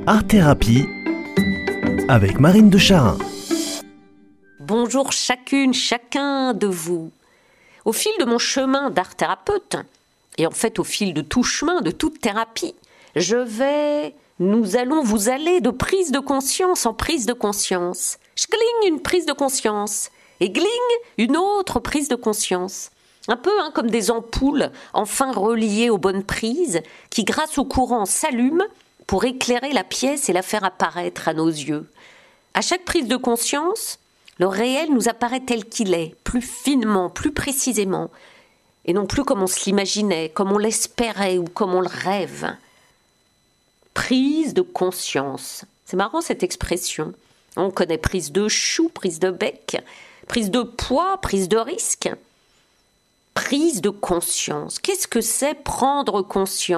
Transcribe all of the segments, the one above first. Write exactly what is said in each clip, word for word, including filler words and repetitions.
Art Thérapie avec Marine de Charin. Bonjour chacune, chacun de vous. Au fil de mon chemin d'art thérapeute, et en fait au fil de tout chemin, de toute thérapie, je vais, nous allons, vous allez de prise de conscience en prise de conscience. Schling, une prise de conscience. Et gling, une autre prise de conscience. Un peu hein, comme des ampoules enfin reliées aux bonnes prises qui, grâce au courant, s'allument pour éclairer la pièce et la faire apparaître à nos yeux. À chaque prise de conscience, le réel nous apparaît tel qu'il est, plus finement, plus précisément, et non plus comme on se l'imaginait, comme on l'espérait ou comme on le rêve. Prise de conscience. C'est marrant cette expression. On connaît prise de chou, prise de bec, prise de poids, prise de risque. Prise de conscience. Qu'est-ce que c'est prendre conscience ?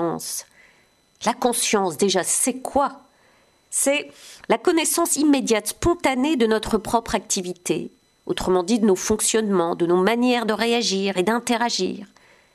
La conscience, déjà, c'est quoi ? C'est la connaissance immédiate, spontanée de notre propre activité, autrement dit de nos fonctionnements, de nos manières de réagir et d'interagir.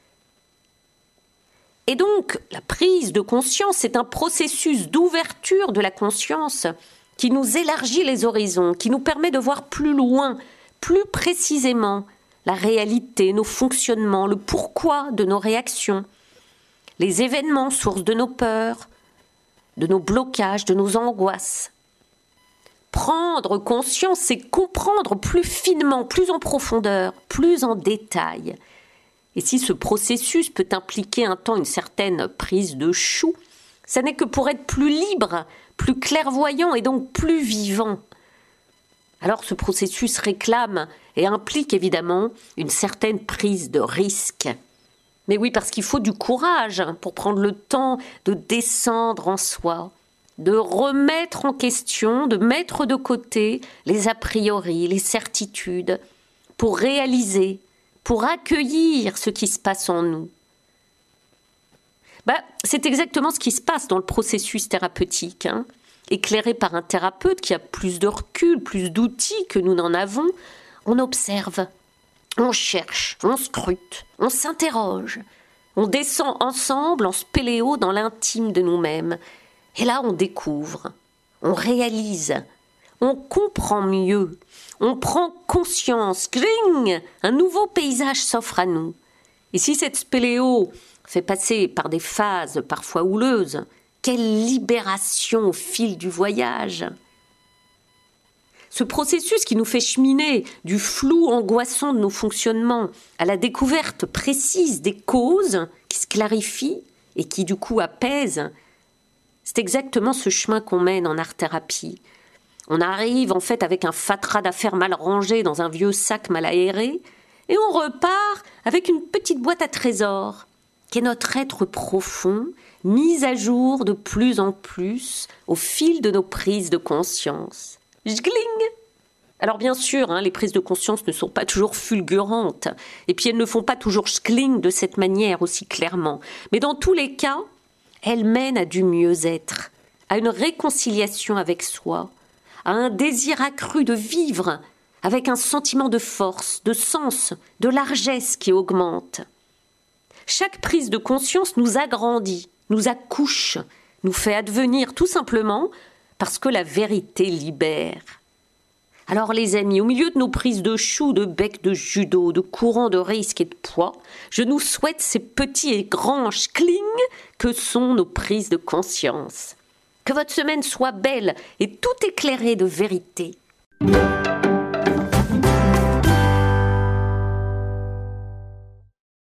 Et donc, la prise de conscience, c'est un processus d'ouverture de la conscience qui nous élargit les horizons, qui nous permet de voir plus loin, plus précisément, la réalité, nos fonctionnements, le pourquoi de nos réactions, les événements sources de nos peurs, de nos blocages, de nos angoisses. Prendre conscience, c'est comprendre plus finement, plus en profondeur, plus en détail. Et si ce processus peut impliquer un temps une certaine prise de chou, ça n'est que pour être plus libre, plus clairvoyant et donc plus vivant. Alors ce processus réclame et implique évidemment une certaine prise de risque. Mais oui, parce qu'il faut du courage pour prendre le temps de descendre en soi, de remettre en question, de mettre de côté les a priori, les certitudes, pour réaliser, pour accueillir ce qui se passe en nous. Bah, c'est exactement ce qui se passe dans le processus thérapeutique, hein. Éclairé par un thérapeute qui a plus de recul, plus d'outils que nous n'en avons, on observe, on cherche, on scrute, on s'interroge, on descend ensemble en spéléo dans l'intime de nous-mêmes. Et là, on découvre, on réalise, on comprend mieux, on prend conscience, gling, un nouveau paysage s'offre à nous. Et si cette spéléo fait passer par des phases parfois houleuses, quelle libération au fil du voyage! Ce processus qui nous fait cheminer du flou angoissant de nos fonctionnements à la découverte précise des causes qui se clarifient et qui du coup apaisent, c'est exactement ce chemin qu'on mène en art-thérapie. On arrive en fait avec un fatras d'affaires mal rangé dans un vieux sac mal aéré et on repart avec une petite boîte à trésors qui est notre être profond, mis à jour de plus en plus au fil de nos prises de conscience. Gling! Alors bien sûr, hein, les prises de conscience ne sont pas toujours fulgurantes, et puis elles ne font pas toujours schling de cette manière aussi clairement. Mais dans tous les cas, elles mènent à du mieux-être, à une réconciliation avec soi, à un désir accru de vivre, avec un sentiment de force, de sens, de largesse qui augmente. Chaque prise de conscience nous agrandit, nous accouche, nous fait advenir tout simplement parce que la vérité libère. Alors les amis, au milieu de nos prises de chou, de bec de judo, de courant de risque et de poids, je nous souhaite ces petits et grands schling que sont nos prises de conscience. Que votre semaine soit belle et tout éclairée de vérité.